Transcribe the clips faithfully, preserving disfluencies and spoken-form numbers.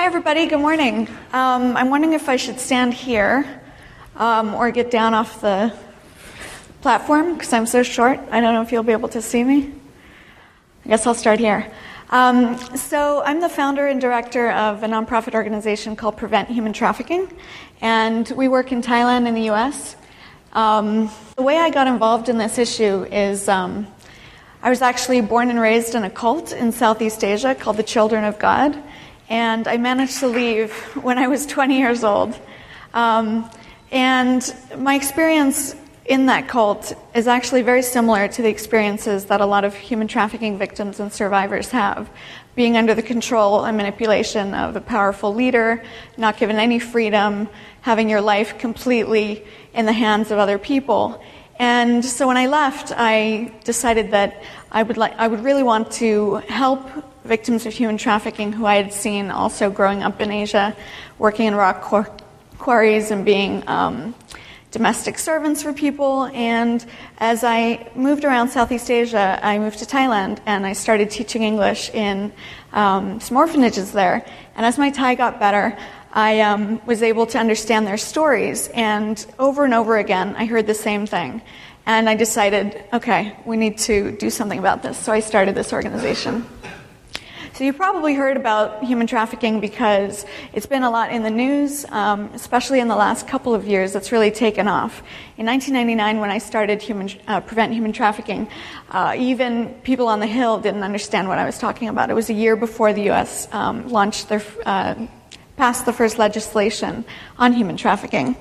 Hi, everybody. Good morning. Um, I'm wondering if I should stand here um, or get down off the platform because I'm so short. I don't know if you'll be able to see me. I guess I'll start here. Um, so I'm the founder and director of a nonprofit organization called Prevent Human Trafficking, and we work in Thailand in the U S. Um, the way I got involved in this issue is um, I was actually born and raised in a cult in Southeast Asia called the Children of God, and I managed to leave when I was twenty years old. Um, and my experience in that cult is actually very similar to the experiences that a lot of human trafficking victims and survivors have, being under the control and manipulation of a powerful leader, not given any freedom, having your life completely in the hands of other people. And so when I left, I decided that I would like I would really want to help victims of human trafficking who I had seen also growing up in Asia, working in rock quarries and being um, domestic servants for people. And as I moved around Southeast Asia, I moved to Thailand and I started teaching English in um, some orphanages there. And as my Thai got better, I um, was able to understand their stories. And over and over again, I heard the same thing. And I decided, okay, we need to do something about this. So I started this organization. So you probably heard about human trafficking because it's been a lot in the news, um, especially in the last couple of years. It's really taken off. In nineteen ninety-nine, when I started human, uh, Prevent Human Trafficking, uh, even people on the Hill didn't understand what I was talking about. It was a year before the U S um, launched their, uh, passed the first legislation on human trafficking.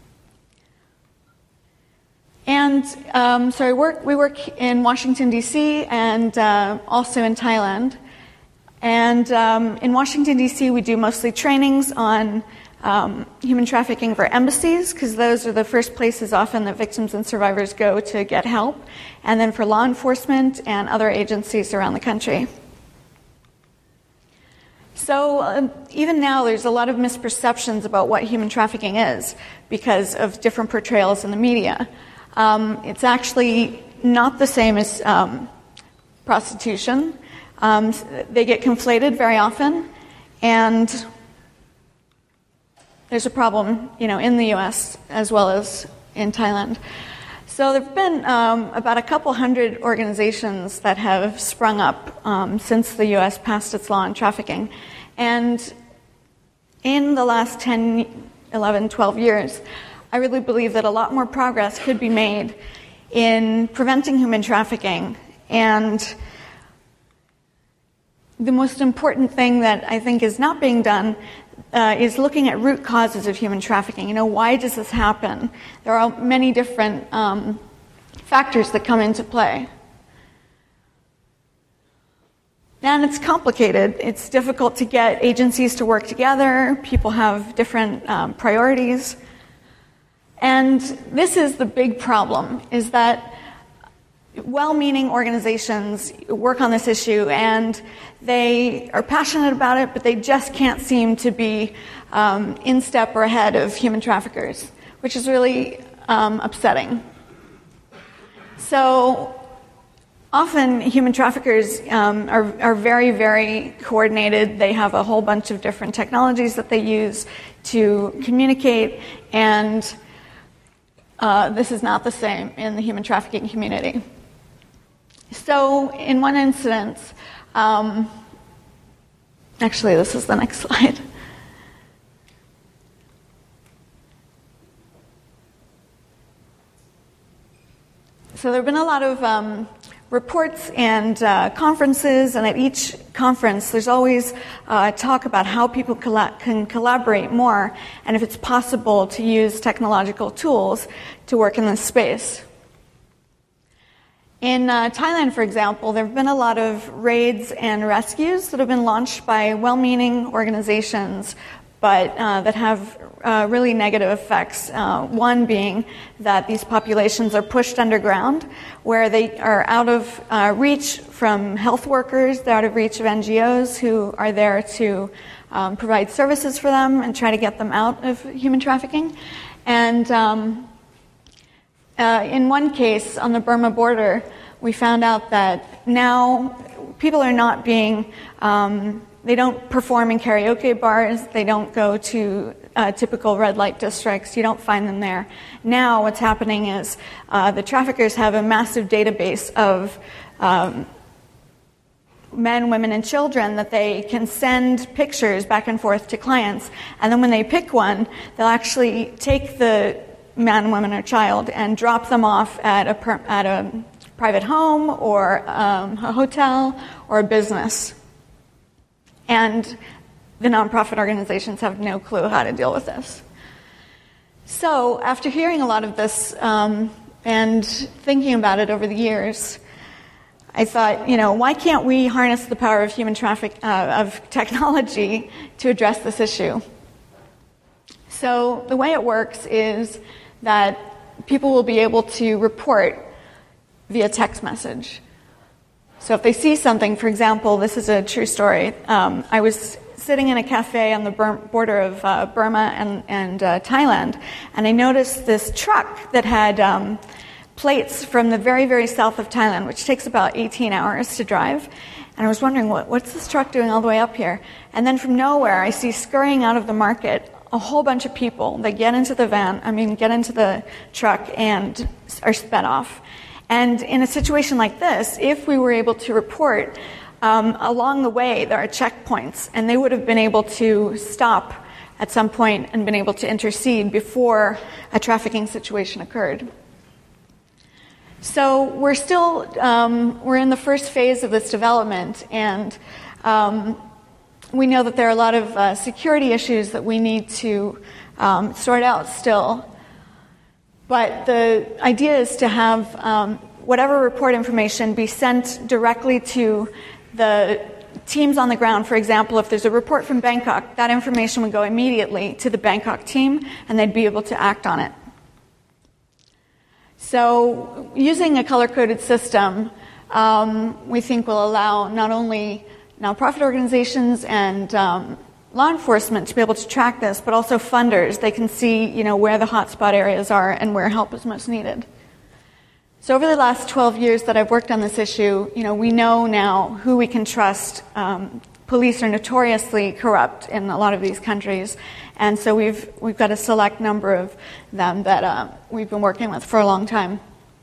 And um, so I work, we work in Washington, D C, and uh, also in Thailand. And um, in Washington, D C, we do mostly trainings on um, human trafficking for embassies, because those are the first places often that victims and survivors go to get help, and then for law enforcement and other agencies around the country. So uh, even now, there's a lot of misperceptions about what human trafficking is because of different portrayals in the media. Um, it's actually not the same as um, prostitution. Um, they get conflated very often, and there's a problem, you know, in the U S as well as in Thailand. So there have been um, about a couple hundred organizations that have sprung up um, since the U S passed its law on trafficking. And in the last ten, eleven, twelve years, I really believe that a lot more progress could be made in preventing human trafficking. And the most important thing that I think is not being done uh, is looking at root causes of human trafficking. You know, why does this happen? There are many different um, factors that come into play. And it's complicated. It's difficult to get agencies to work together. People have different um, priorities. And this is the big problem, is that well-meaning organizations work on this issue and they are passionate about it, but they just can't seem to be um, in step or ahead of human traffickers, which is really um, upsetting. So often human traffickers um, are, are very, very coordinated. They have a whole bunch of different technologies that they use to communicate, and uh, this is not the same in the human trafficking community. So in one instance, um, actually this is the next slide. So there have been a lot of um, reports and uh, conferences, and at each conference there's always uh, talk about how people colla- can collaborate more, and if it's possible to use technological tools to work in this space. In uh, Thailand, for example, there have been a lot of raids and rescues that have been launched by well-meaning organizations, but uh, that have uh, really negative effects. Uh, one being that these populations are pushed underground, where they are out of uh, reach from health workers, they're out of reach of N G Os who are there to um, provide services for them and try to get them out of human trafficking. And um, Uh, in one case, on the Burma border, we found out that now people are not being, um, they don't perform in karaoke bars. They don't go to uh, typical red light districts. You don't find them there. Now what's happening is uh, the traffickers have a massive database of um, men, women, and children that they can send pictures back and forth to clients. And then when they pick one, they'll actually take the man, woman, or child and drop them off at a, per, at a private home or um, a hotel or a business. And the nonprofit organizations have no clue how to deal with this. So after hearing a lot of this um, and thinking about it over the years, I thought, you know, why can't we harness the power of human traffic, uh, of technology to address this issue? So the way it works is that people will be able to report via text message. So if they see something, for example, this is a true story. Um, I was sitting in a cafe on the border of uh, Burma and, and uh, Thailand, and I noticed this truck that had um, plates from the very, very south of Thailand, which takes about eighteen hours to drive. And I was wondering, what, what's this truck doing all the way up here? And then from nowhere, I see scurrying out of the market a whole bunch of people. They get into the van, I mean, get into the truck and are sped off. And in a situation like this, if we were able to report, um, along the way there are checkpoints, and they would have been able to stop at some point and been able to intercede before a trafficking situation occurred. So we're still, um, we're in the first phase of this development, and um, we know that there are a lot of uh, security issues that we need to um, sort out still. But the idea is to have um, whatever report information be sent directly to the teams on the ground. For example, if there's a report from Bangkok, that information would go immediately to the Bangkok team, and they'd be able to act on it. So using a color-coded system, um, we think will allow not only nonprofit organizations and um, law enforcement to be able to track this, but also funders. They can see, you know, where the hotspot areas are and where help is most needed. So over the last twelve years that I've worked on this issue, you know, we know now who we can trust. Um, police are notoriously corrupt in a lot of these countries, and so we've we've got a select number of them that uh, we've been working with for a long time.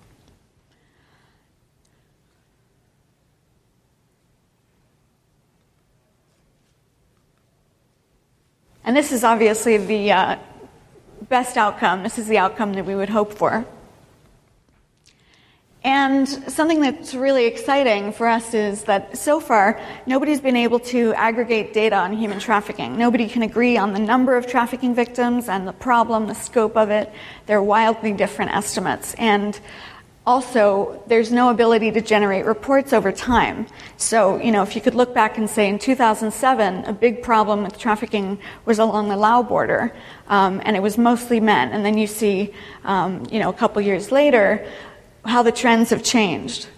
And this is obviously the uh, best outcome. This is the outcome that we would hope for. And something that's really exciting for us is that so far, nobody's been able to aggregate data on human trafficking. Nobody can agree on the number of trafficking victims and the problem, the scope of it. They're wildly different estimates. And also, there's no ability to generate reports over time. So, you know, if you could look back and say in two thousand seven, a big problem with trafficking was along the Lao border, um, and it was mostly men. And then you see, um, you know, a couple years later, how the trends have changed.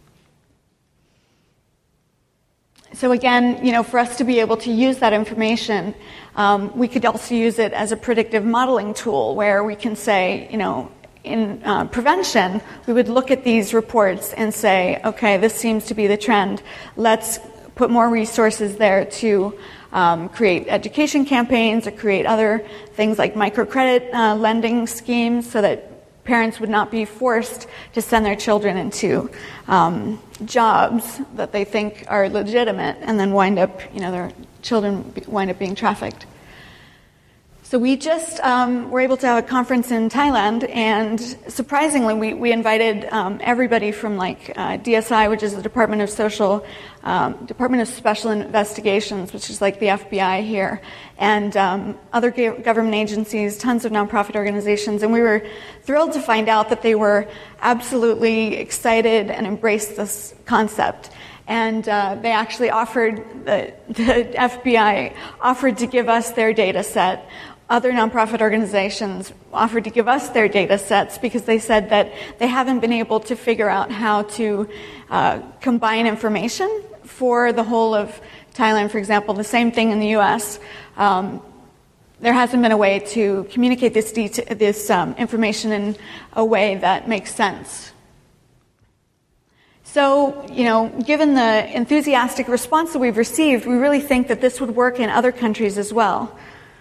So again, you know, for us to be able to use that information, um, we could also use it as a predictive modeling tool where we can say, you know, in uh, prevention, we would look at these reports and say, okay, this seems to be the trend. Let's put more resources there to um, create education campaigns or create other things like microcredit uh, lending schemes so that parents would not be forced to send their children into um, jobs that they think are legitimate and then wind up, you know, their children wind up being trafficked. So we just um, were able to have a conference in Thailand, and surprisingly, we, we invited um, everybody from like uh, D S I, which is the Department of Social, um, Department of Special Investigations, which is like the F B I here, and um, other government agencies, tons of nonprofit organizations, and we were thrilled to find out that they were absolutely excited and embraced this concept. And uh, they actually offered, the, the F B I offered to give us their data set. Other nonprofit organizations offered to give us their data sets because they said that they haven't been able to figure out how to uh, combine information for the whole of Thailand, for example. The same thing in the U S. Um, there hasn't been a way to communicate this, det- this um, information in a way that makes sense. So, you know, given the enthusiastic response that we've received, we really think that this would work in other countries as well.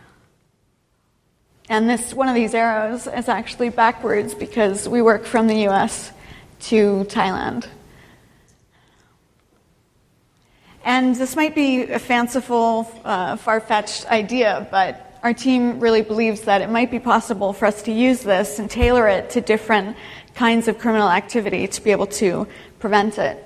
And this, one of these arrows is actually backwards because we work from the U S to Thailand. And this might be a fanciful, uh, far-fetched idea, but our team really believes that it might be possible for us to use this and tailor it to different kinds of criminal activity to be able to prevent it.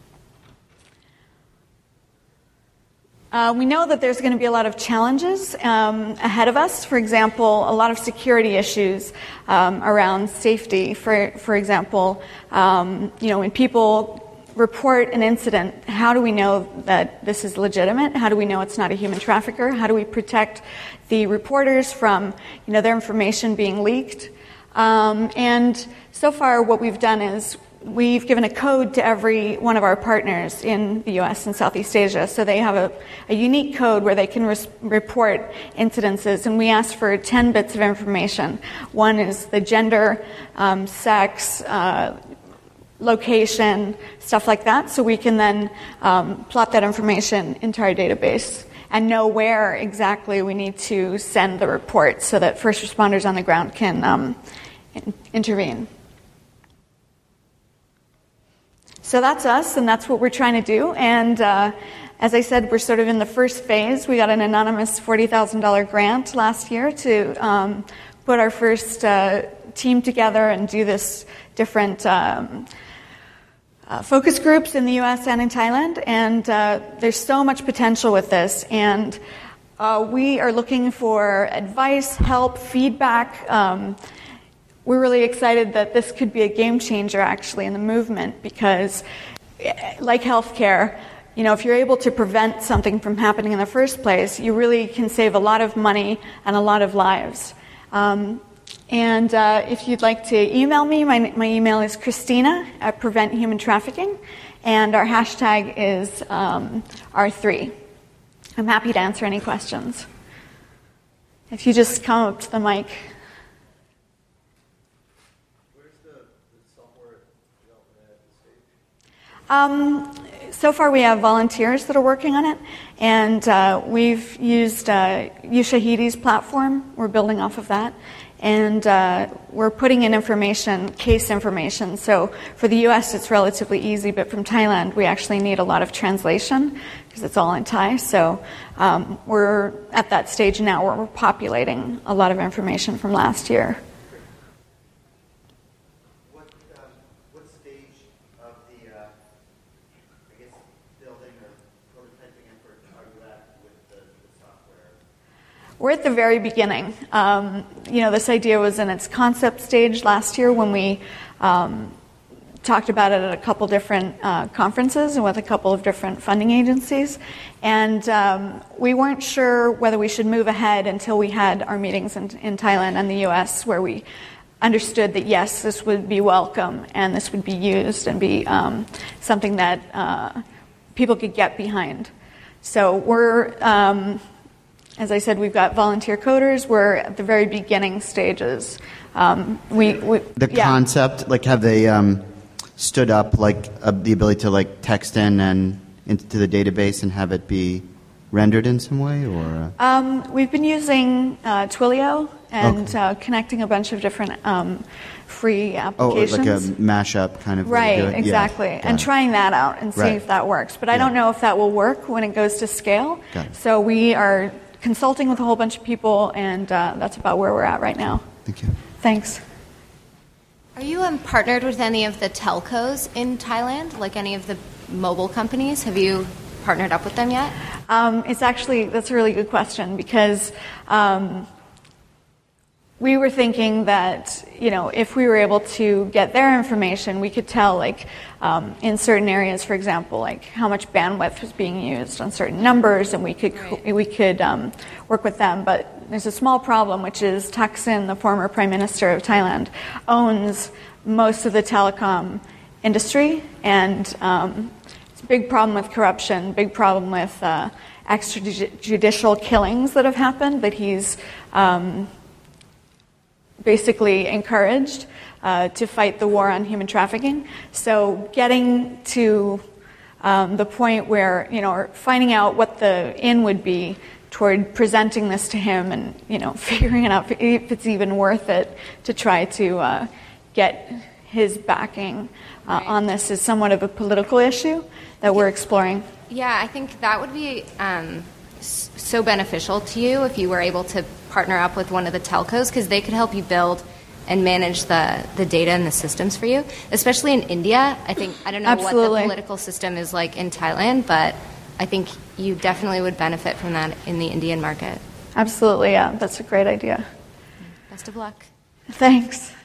Uh, we know that there's going to be a lot of challenges um, ahead of us. For example, a lot of security issues um, around safety. For for example, um, you know, when people report an incident, how do we know that this is legitimate? How do we know it's not a human trafficker? How do we protect the reporters from, you know, their information being leaked? Um, and so far, what we've done is we've given a code to every one of our partners in the U S and Southeast Asia. So they have a, a unique code where they can res- report incidences, and we ask for ten bits of information. One is the gender, um, sex, uh, location, stuff like that, so we can then um, plot that information into our database and know where exactly we need to send the report so that first responders on the ground can um, in- intervene. So that's us, and that's what we're trying to do. And uh, as I said, we're sort of in the first phase. We got an anonymous forty thousand dollars grant last year to um, put our first uh, team together and do this different um, uh, focus groups in the U S and in Thailand. And uh, there's so much potential with this. And uh, we are looking for advice, help, feedback. Um, We're really excited that this could be a game changer, actually, in the movement, because, like healthcare, you know, if you're able to prevent something from happening in the first place, you really can save a lot of money and a lot of lives. Um, and uh, if you'd like to email me, my, my email is Christina at Prevent Human Trafficking, and our hashtag is um, R three. I'm happy to answer any questions. If you just come up to the mic. Um, so far we have volunteers that are working on it, and uh, we've used uh, Ushahidi's platform. We're building off of that, and uh, we're putting in information, case information. So for the U S it's relatively easy, but from Thailand we actually need a lot of translation because it's all in Thai. So um, we're at that stage now where we're populating a lot of information from last year. We're at the very beginning. Um, you know, this idea was in its concept stage last year when we um, talked about it at a couple different uh, conferences and with a couple of different funding agencies. And um, we weren't sure whether we should move ahead until we had our meetings in, in Thailand and the U S where we understood that, yes, this would be welcome and this would be used and be um, something that uh, people could get behind. So we're... Um, As I said, we've got volunteer coders. We're at the very beginning stages. Um, we, we the yeah. concept, like, have they um, stood up, like, uh, the ability to like text in and into the database and have it be rendered in some way, or? Uh... Um, we've been using uh, Twilio and okay. uh, connecting a bunch of different um, free applications. Oh, like a mashup kind of. Right, exactly, yeah, and it. trying that out and see right. if that works. But I yeah. don't know if that will work when it goes to scale. Got it. So we are consulting with a whole bunch of people, and uh, that's about where we're at right now. Thank you. Thanks. Are you um, partnered with any of the telcos in Thailand, like any of the mobile companies? Have you partnered up with them yet? Um, it's actually, that's a really good question, because um, we were thinking that, you know, if we were able to get their information, we could tell, like, um, in certain areas, for example, like how much bandwidth was being used on certain numbers, and we could right. we could um, work with them. But there's a small problem, which is Thaksin, the former Prime Minister of Thailand, owns most of the telecom industry, and um, it's a big problem with corruption, big problem with uh, extrajudicial killings that have happened that he's um, basically encouraged uh, to fight the war on human trafficking. So getting to um, the point where, you know, or finding out what the in would be toward presenting this to him and, you know, figuring out if it's even worth it to try to uh, get his backing uh, right. on this is somewhat of a political issue that we're exploring. Yeah, I think that would be um, s- so beneficial to you if you were able to partner up with one of the telcos, because they could help you build and manage the, the data and the systems for you, especially in India. I think, I don't know Absolutely. what the political system is like in Thailand, but I think you definitely would benefit from that in the Indian market. Absolutely, yeah, that's a great idea. Best of luck. Thanks.